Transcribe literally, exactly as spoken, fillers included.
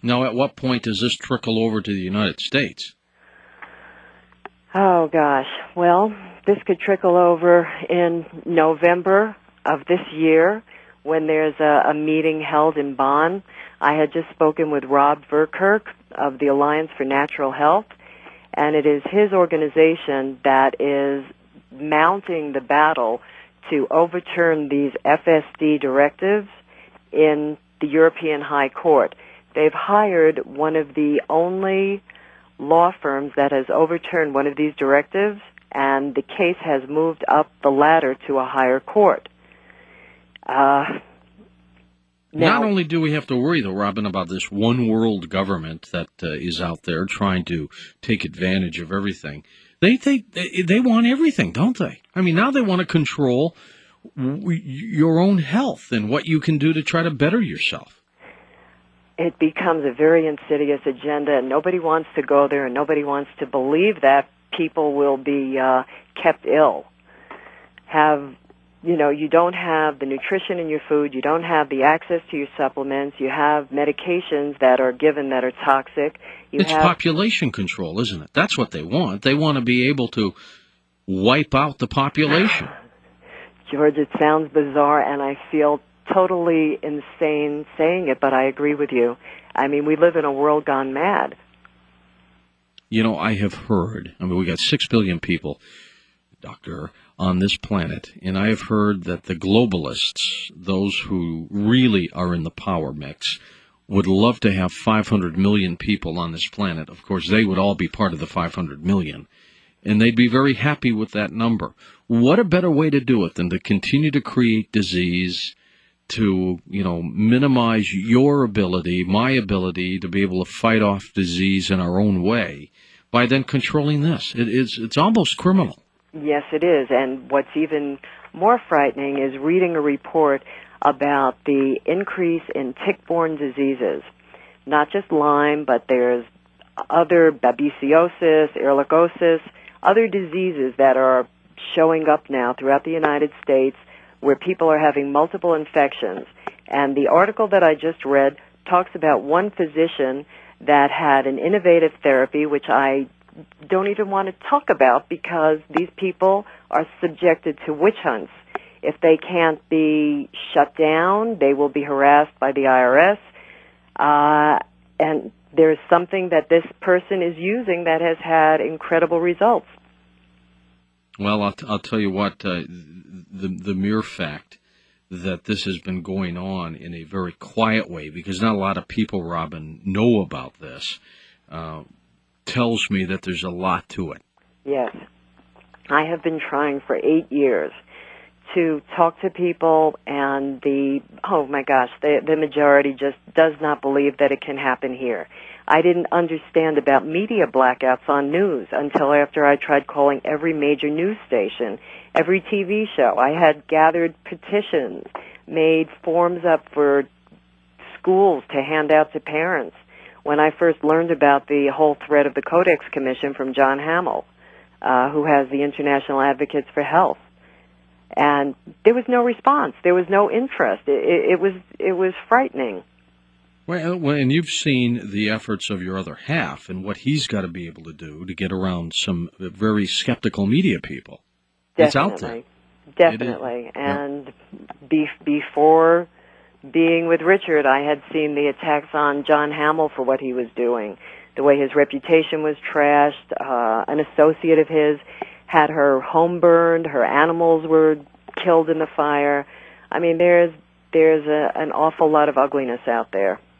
Now, at what point does this trickle over to the United States? Oh, gosh. Well, this could trickle over in November of this year when there's a, a meeting held in Bonn. I had just spoken with Rob Verkerk of the Alliance for Natural Health, and it is his organization that is mounting the battle to overturn these F S D directives in the European High Court. They've hired one of the only law firms that has overturned one of these directives, and the case has moved up the ladder to a higher court. Uh, now, Not only do we have to worry, though, Robin, about this one world government that uh, is out there trying to take advantage of everything, they think they, they want everything, don't they? I mean, now they want to control w- your own health and what you can do to try to better yourself. It becomes a very insidious agenda, and nobody wants to go there, and nobody wants to believe that people will be uh, kept ill. Have, you know, you don't have the nutrition in your food, you don't have the access to your supplements, you have medications that are given that are toxic. You It's have population control, isn't it? That's what they want. They want to be able to wipe out the population. George, it sounds bizarre, and I feel totally insane saying it, but I agree with you. I mean, we live in a world gone mad. You know, I have heard, I mean, we got six billion people, Doctor, on this planet, and I have heard that the globalists, those who really are in the power mix, would love to have five hundred million people on this planet. Of course, they would all be part of the five hundred million, and they'd be very happy with that number. What a better way to do it than to continue to create disease, to, you know, minimize your ability, my ability to be able to fight off disease in our own way by then controlling this. It is, it's almost criminal. Yes, it is. And what's even more frightening is reading a report about the increase in tick-borne diseases. Not just Lyme, but there's other babesiosis, ehrlichiosis, other diseases that are showing up now throughout the United States where people are having multiple infections. And the article that I just read talks about one physician that had an innovative therapy, which I don't even want to talk about because these people are subjected to witch hunts. If they can't be shut down, they will be harassed by the I R S. Uh, and there's something that this person is using that has had incredible results. Well, I'll, t- I'll tell you what, uh, the, the mere fact that this has been going on in a very quiet way, because not a lot of people, Robin, know about this, uh, tells me that there's a lot to it. Yes. I have been trying for eight years to talk to people, and the, oh my gosh, the, the majority just does not believe that it can happen here. I didn't understand about media blackouts on news until after I tried calling every major news station, every T V show. I had gathered petitions, made forms up for schools to hand out to parents. When I first learned about the whole threat of the Codex Commission from John Hamill, uh, who has the International Advocates for Health. And there was no response. There was no interest. It, it, it was it was frightening. Well, well, and you've seen the efforts of your other half and what he's got to be able to do to get around some very skeptical media people. Definitely. It's out there. Definitely. And be, before being with Richard, I had seen the attacks on John Hamill for what he was doing, the way his reputation was trashed. Uh, an associate of his had her home burned, her animals were killed in the fire. I mean, there's there's a, an awful lot of ugliness out there.